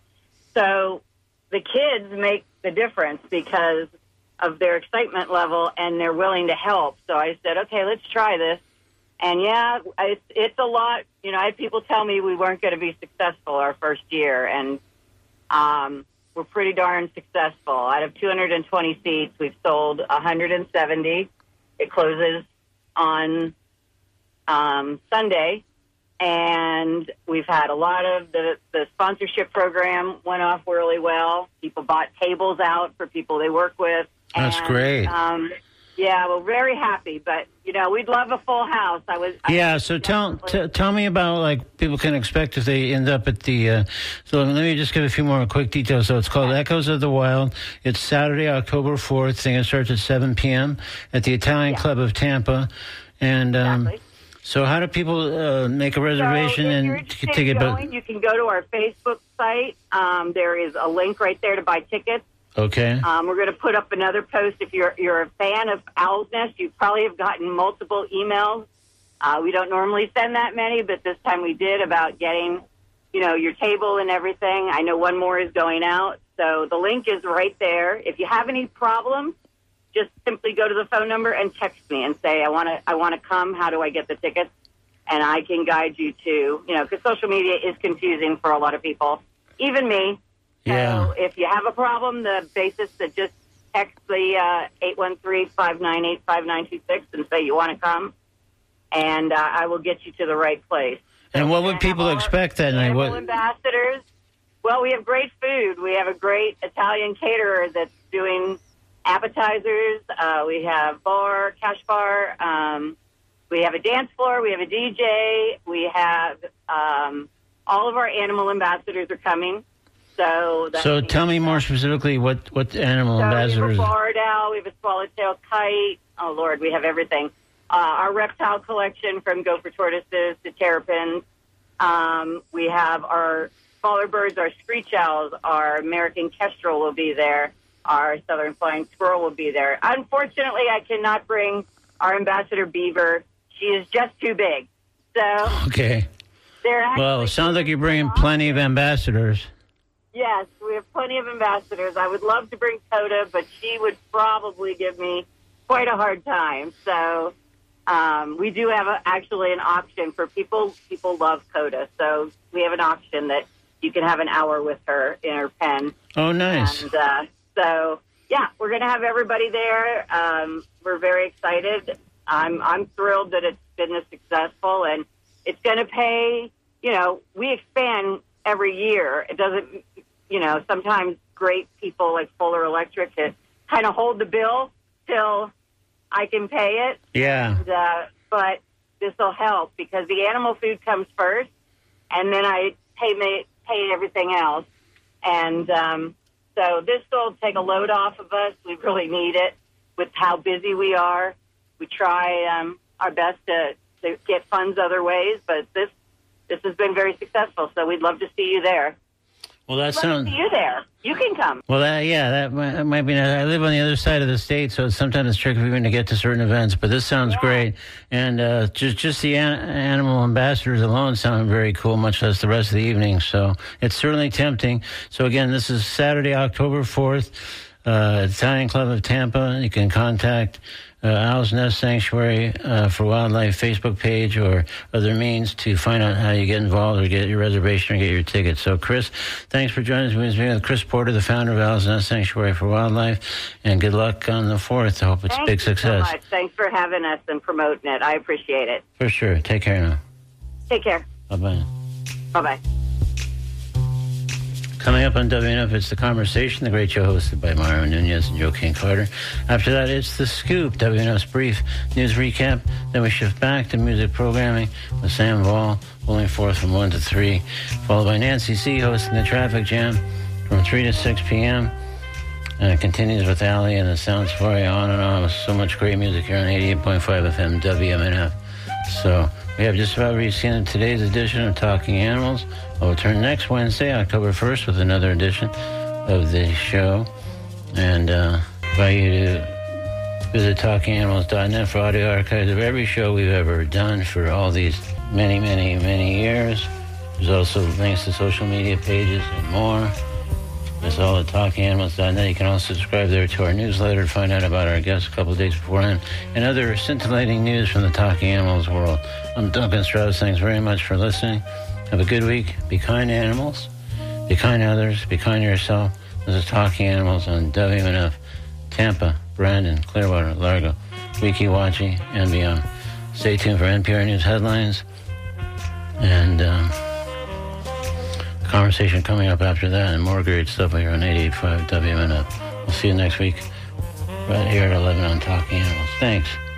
So the kids make the difference because of their excitement level and they're willing to help. So I said, okay, let's try this. And yeah, it's, it's a lot. You know, I had people tell me we weren't going to be successful our first year, and um, we're pretty darn successful. Out of two hundred twenty seats, we've sold one hundred seventy. It closes on um, Sunday, and we've had a lot of the, the sponsorship program went off really well. People bought tables out for people they work with. That's and, great. Um, yeah, we're very happy, but, you know, we'd love a full house. I was. I Yeah, was so tell definitely- t- tell me about, like, people can expect if they end up at the, uh, so let me just give a few more quick details. So it's called Echoes of the Wild. It's Saturday, October fourth. I think it starts at seven p.m. at the Italian Yeah. Club of Tampa. And um, Exactly. so how do people uh, make a reservation so if you're and interested take in it? going, you can go to our Facebook site. Um, there is a link right there to buy tickets. Okay. Um, we're going to put up another post. If you're you're a fan of Owl's Nest, you probably have gotten multiple emails. Uh, we don't normally send that many, but this time we did about getting, you know, your table and everything. I know one more is going out. So the link is right there. If you have any problems, just simply go to the phone number and text me and say, I want to I want to come. How do I get the tickets? And I can guide you to, you know, because social media is confusing for a lot of people, even me. Yeah. So if you have a problem, the basis that just text the uh, eight one three, five nine eight, five nine two six and say you want to come, and uh, I will get you to the right place. And what we're would gonna people have our expect that night? animal What? ambassadors. Well, we have great food. We have a great Italian caterer that's doing appetizers. Uh, we have bar, cash bar. Um, we have a dance floor. We have a D J. We have um, all of our animal ambassadors are coming. So, that So means- tell me more specifically what, what animal so ambassadors. we have a barred owl, we have a swallowtail kite. Oh, Lord, we have everything. Uh, our reptile collection from gopher tortoises to terrapins. Um, we have our smaller birds, our screech owls, our American kestrel will be there. Our southern flying squirrel will be there. Unfortunately, I cannot bring our ambassador beaver. She is just too big. So Okay. they're actually Well, it sounds like you're bringing plenty of ambassadors. Yes, we have plenty of ambassadors. I would love to bring Coda, but she would probably give me quite a hard time. So um, we do have a, actually an auction for people. People love Coda, so we have an auction that you can have an hour with her in her pen. Oh, nice. And uh, so, yeah, we're going to have everybody there. Um, we're very excited. I'm I'm thrilled that it's been this successful, and it's going to pay. You know, we expand every year. It doesn't, you know, sometimes great people like Fuller Electric that kind of hold the bill till I can pay it. Yeah. And, uh, but this will help because the animal food comes first, and then I pay me, pay everything else. And um, so this will take a load off of us. We really need it with how busy we are. We try um, our best to, to get funds other ways, but this This has been very successful, so we'd love to see you there. Well, that We'd love sounds. to see you there. You can come. Well, that, yeah, that might, that might be. I live on the other side of the state, so it's sometimes it's tricky for me to get to certain events. But this sounds Yeah. great, and uh, just just the an- animal ambassadors alone sound very cool. Much less the rest of the evening. So it's certainly tempting. So again, this is Saturday, October fourth, uh, Italian Club of Tampa. You can contact Uh, Owl's Nest Sanctuary uh, for Wildlife Facebook page or other means to find out how you get involved or get your reservation or get your ticket. So, Chris, thanks for joining us. We're speaking with Chris Porter, the founder of Owl's Nest Sanctuary for Wildlife, and good luck on the fourth. I hope it's Thank a big you success. so much. Thanks for having us and promoting it. I appreciate it. For sure. Take care now. Take care. Bye-bye. Bye-bye. Coming up on W N F, it's The Conversation, the great show hosted by Mario Nunez and Joaquin Carter. After that, it's The Scoop, W N F's brief news recap. Then we shift back to music programming with Sam Vall, holding forth from one to three, followed by Nancy C. hosting the Traffic Jam from three to six p.m. And it continues with Allie and the Sound Safari, on and on with so much great music here on eighty-eight point five F M W M N F. So we have just about reached the end of today's edition of Talking Animals. I'll return next Wednesday, October first, with another edition of the show. And uh, invite you to visit talking animals dot net for audio archives of every show we've ever done for all these many, many, many years. There's also links to social media pages and more. That's all at talking animals dot net. You can also subscribe there to our newsletter to find out about our guests a couple of days beforehand and other scintillating news from the Talking Animals world. I'm Duncan Strauss. Thanks very much for listening. Have a good week. Be kind to animals. Be kind to others. Be kind to yourself. This is Talking Animals on W N F, Tampa, Brandon, Clearwater, Largo, Weeki Wachee, and beyond. Stay tuned for N P R News headlines and um, conversation coming up after that and more great stuff here on eighty-eight point five W N F. We'll see you next week right here at eleven on Talking Animals. Thanks.